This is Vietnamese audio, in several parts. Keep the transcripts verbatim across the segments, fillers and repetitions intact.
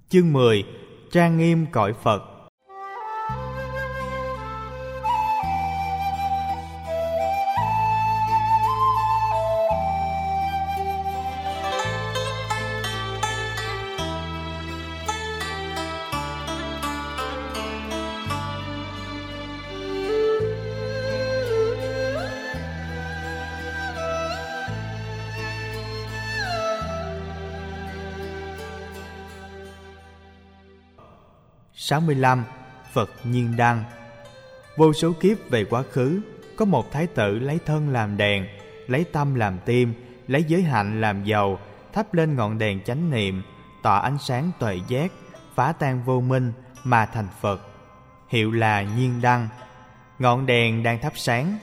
Chương mười. Trang nghiêm cõi Phật. sáu mươi lăm. Phật Nhiên Đăng. Vô số kiếp về quá khứ, có một thái tử lấy thân làm đèn, lấy tâm làm tim, lấy giới hạnh làm dầu, thắp lên ngọn đèn chánh niệm, tỏ ánh sáng tuệ giác, phá tan vô minh mà thành Phật, hiệu là Nhiên Đăng. Ngọn đèn đang thắp sáng.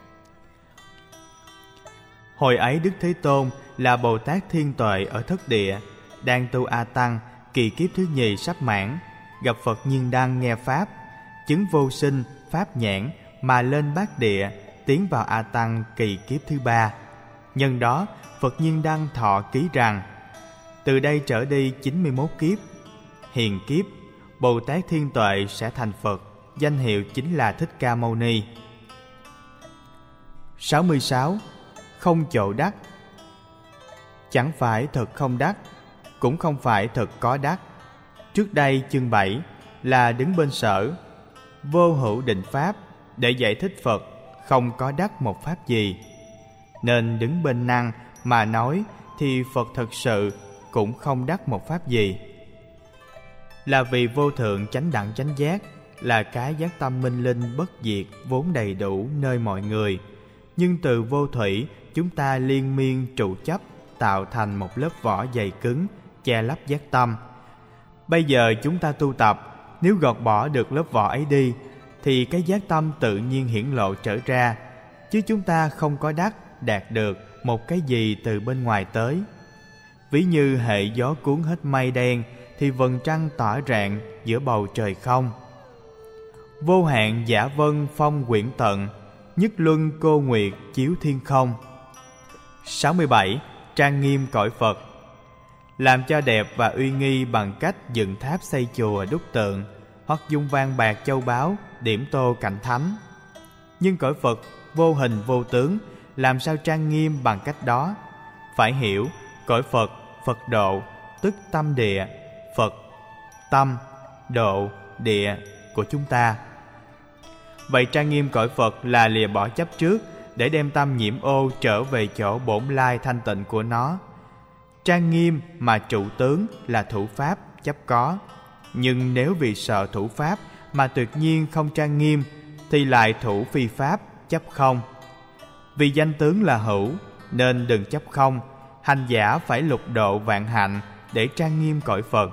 Hồi ấy Đức Thế Tôn là Bồ Tát Thiên Tuệ ở thất địa, đang tu A Tăng, kỳ kiếp thứ nhì sắp mãn, gặp Phật Nhiên Đăng nghe pháp, chứng vô sinh pháp nhãn mà lên bát địa, tiến vào A Tăng kỳ kiếp thứ ba. Nhân đó Phật Nhiên Đăng thọ ký rằng: từ đây trở đi chín mươi mốt kiếp, hiền kiếp Bồ Tát Thiên Tuệ sẽ thành Phật, danh hiệu chính là Thích Ca Mâu Ni. sáu mươi sáu. Không chỗ đắc. Chẳng phải thật không đắc, cũng không phải thật có đắc. Trước đây chương bảy là đứng bên sở vô hữu định pháp để giải thích Phật không có đắc một pháp gì, nên đứng bên năng mà nói thì Phật thật sự cũng không đắc một pháp gì. Là vì vô thượng chánh đẳng chánh giác là cái giác tâm minh linh bất diệt vốn đầy đủ nơi mọi người, nhưng từ vô thủy chúng ta liên miên trụ chấp tạo thành một lớp vỏ dày cứng che lấp giác tâm. Bây giờ chúng ta tu tập, nếu gọt bỏ được lớp vỏ ấy đi thì cái giác tâm tự nhiên hiển lộ trở ra, chứ chúng ta không có đắc đạt được một cái gì từ bên ngoài tới. Ví như hệ gió cuốn hết mây đen thì vầng trăng tỏa rạng giữa bầu trời không. Vô hạn giả vân phong quyển tận, nhất luân cô nguyệt chiếu thiên không. sáu mươi bảy. Trang nghiêm cõi Phật. Làm cho đẹp và uy nghi bằng cách dựng tháp xây chùa đúc tượng, hoặc dùng vàng bạc châu báu điểm tô cảnh thánh. Nhưng cõi Phật vô hình vô tướng, làm sao trang nghiêm bằng cách đó? Phải hiểu cõi Phật, Phật độ tức tâm địa, Phật, tâm, độ, địa của chúng ta. Vậy trang nghiêm cõi Phật là lìa bỏ chấp trước, để đem tâm nhiễm ô trở về chỗ bổn lai thanh tịnh của nó. Trang nghiêm mà trụ tướng là thủ pháp chấp có, nhưng nếu vì sợ thủ pháp mà tuyệt nhiên không trang nghiêm thì lại thủ phi pháp chấp không. Vì danh tướng là hữu nên đừng chấp không. Hành giả phải lục độ vạn hạnh để trang nghiêm cõi Phật.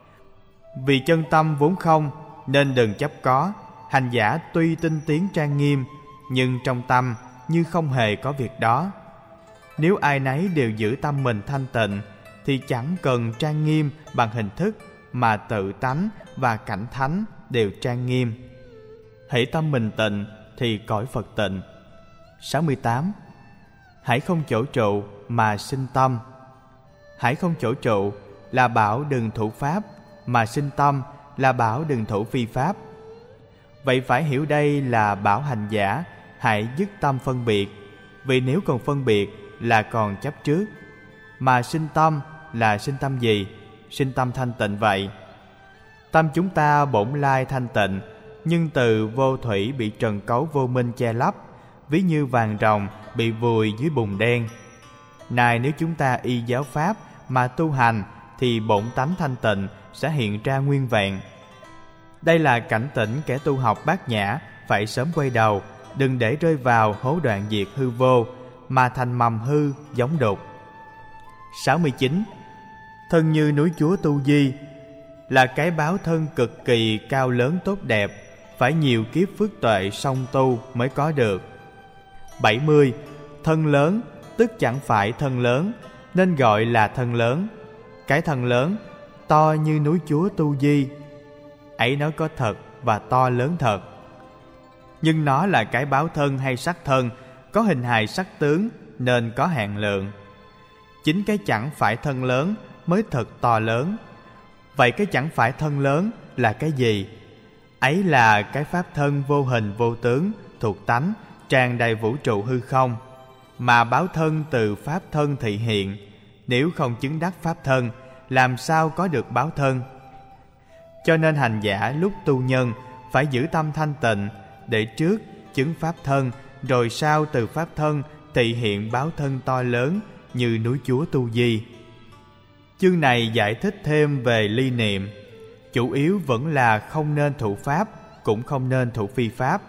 Vì chân tâm vốn không nên đừng chấp có. Hành giả tuy tinh tiến trang nghiêm, nhưng trong tâm như không hề có việc đó. Nếu ai nấy đều giữ tâm mình thanh tịnh thì chẳng cần trang nghiêm bằng hình thức, mà tự tánh và cảnh thánh đều trang nghiêm. Hễ tâm mình tịnh thì cõi Phật tịnh. sáu mươi tám. Hãy không chỗ trụ mà sinh tâm. Hãy không chỗ trụ là bảo đừng thủ pháp, mà sinh tâm là bảo đừng thủ phi pháp. Vậy phải hiểu đây là bảo hành giả hãy dứt tâm phân biệt, vì nếu còn phân biệt là còn chấp trước. Mà sinh tâm là sinh tâm gì? Sinh tâm thanh tịnh vậy. Tâm chúng ta bổn lai thanh tịnh, nhưng từ vô thủy bị trần cấu vô minh che lấp, ví như vàng ròng bị vùi dưới bùn đen. Này nếu chúng ta y giáo pháp mà tu hành thì bổn tánh thanh tịnh sẽ hiện ra nguyên vẹn. Đây là cảnh tỉnh kẻ tu học bát nhã phải sớm quay đầu, đừng để rơi vào hố đoạn diệt hư vô mà thành mầm hư giống đục. sáu mươi chín. Thân như núi Chúa Tu Di là cái báo thân cực kỳ cao lớn tốt đẹp, phải nhiều kiếp phước tuệ song tu mới có được. bảy mươi. Thân lớn tức chẳng phải thân lớn, nên gọi là thân lớn. Cái thân lớn to như núi Chúa Tu Di ấy nó có thật và to lớn thật, nhưng nó là cái báo thân hay sắc thân, có hình hài sắc tướng nên có hạn lượng. Chính cái chẳng phải thân lớn mới thật to lớn. vậy cái chẳng phải thân lớn là cái gì? Ấy là cái pháp thân vô hình vô tướng, thuộc tánh, tràn đầy vũ trụ hư không, mà báo thân từ pháp thân thị hiện. Nếu không chứng đắc pháp thân, làm sao có được báo thân? Cho nên hành giả lúc tu nhân phải giữ tâm thanh tịnh, để trước chứng pháp thân, rồi sau từ pháp thân thị hiện báo thân to lớn như núi Chúa Tu Di. Chương này giải thích thêm về ly niệm, chủ yếu vẫn là không nên thụ pháp, cũng không nên thụ phi pháp.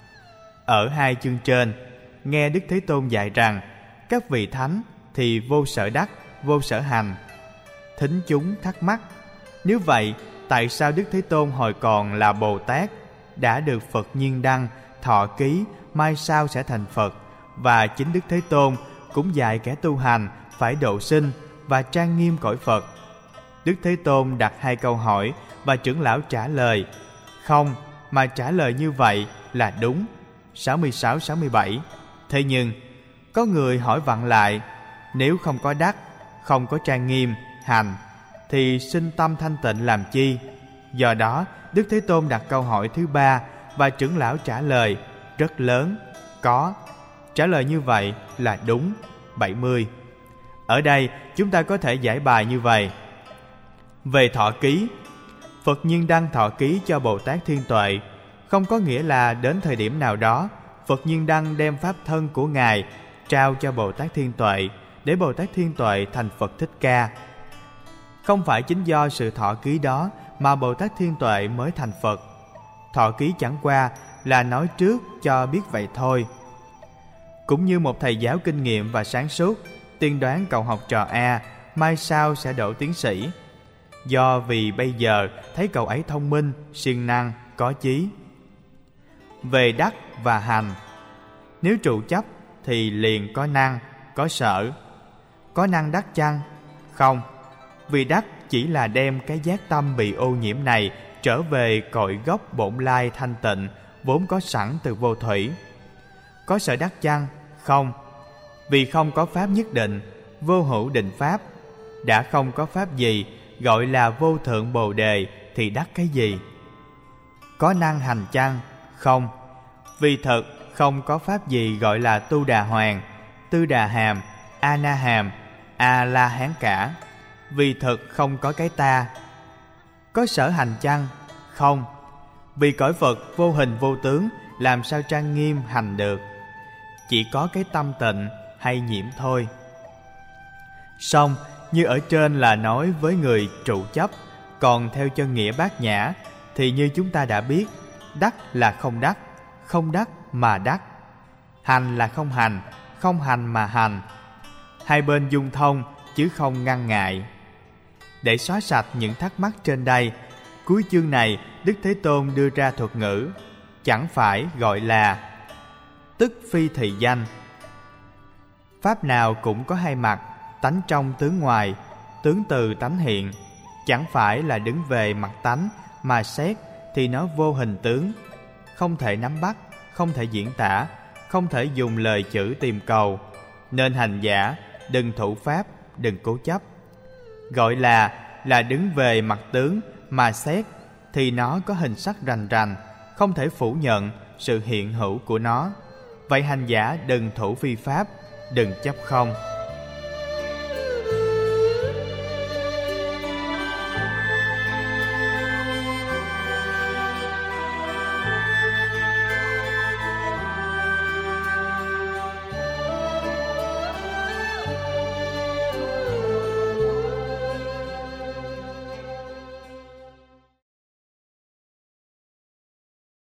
Ở hai chương trên, nghe Đức Thế Tôn dạy rằng các vị thánh thì vô sở đắc, vô sở hành. Thính chúng thắc mắc, nếu vậy tại sao Đức Thế Tôn hồi còn là Bồ Tát, đã được Phật nhiên đăng, thọ ký, mai sau sẽ thành Phật, và chính Đức Thế Tôn cũng dạy kẻ tu hành phải độ sinh và trang nghiêm cõi Phật? Đức Thế Tôn đặt hai câu hỏi và trưởng lão trả lời không, mà trả lời như vậy là đúng. sáu mươi sáu sáu mươi bảy. Thế nhưng có người hỏi vặn lại, nếu không có đắc, không có trang nghiêm hành, thì sinh tâm thanh tịnh làm chi? Do đó Đức Thế Tôn đặt câu hỏi thứ ba, và trưởng lão trả lời rất lớn, có. Trả lời như vậy là đúng. bảy mươi. Ở đây chúng ta có thể giải bài như vậy. Về thọ ký, Phật nhiên đăng thọ ký cho Bồ Tát Thiên Tuệ, không có nghĩa là đến thời điểm nào đó Phật nhiên đăng đem pháp thân của Ngài trao cho Bồ Tát Thiên Tuệ, để Bồ Tát Thiên Tuệ thành Phật Thích Ca. Không phải chính do sự thọ ký đó mà Bồ Tát Thiên Tuệ mới thành Phật. Thọ ký chẳng qua là nói trước cho biết vậy thôi. Cũng như một thầy giáo kinh nghiệm và sáng suốt tiên đoán cậu học trò A mai sau sẽ đỗ tiến sĩ, do vì bây giờ thấy cậu ấy thông minh, siêng năng, có chí. Về đắc và hành, nếu trụ chấp thì liền có năng, có sở. Có năng đắc chăng? Không, vì đắc chỉ là đem cái giác tâm bị ô nhiễm này trở về cội gốc bổn lai thanh tịnh, vốn có sẵn từ vô thủy. Có sở đắc chăng? Không, vì không có pháp nhất định, vô hữu định pháp. Đã không có pháp gì gọi là vô thượng bồ đề, thì đắc cái gì? Có năng hành chăng? Không, vì thật không có pháp gì gọi là tu đà hoàng, tư đà hàm, a na hàm, a la hán cả. Vì thật không có cái ta. Có sở hành chăng? Không, vì cõi Phật vô hình vô tướng, làm sao trang nghiêm hành được? Chỉ có cái tâm tịnh hay nhiễm thôi. Song như ở trên là nói với người trụ chấp, còn theo chân nghĩa bát nhã thì như chúng ta đã biết, đắc là không đắc, không đắc mà đắc. Hành là không hành, không hành mà hành. Hai bên dung thông chứ không ngăn ngại. Để xóa sạch những thắc mắc trên đây, cuối chương này Đức Thế Tôn đưa ra thuật ngữ chẳng phải gọi là tức phi thị danh. Pháp nào cũng có hai mặt, tánh trong tướng ngoài, tướng từ tánh hiện. Chẳng phải là đứng về mặt tánh mà xét thì nó vô hình tướng, không thể nắm bắt, không thể diễn tả, không thể dùng lời chữ tìm cầu. Nên hành giả đừng thụ pháp, đừng cố chấp. Gọi là là đứng về mặt tướng mà xét thì nó có hình sắc rành rành, không thể phủ nhận sự hiện hữu của nó. Vậy hành giả đừng thủ phi pháp, đừng chấp không.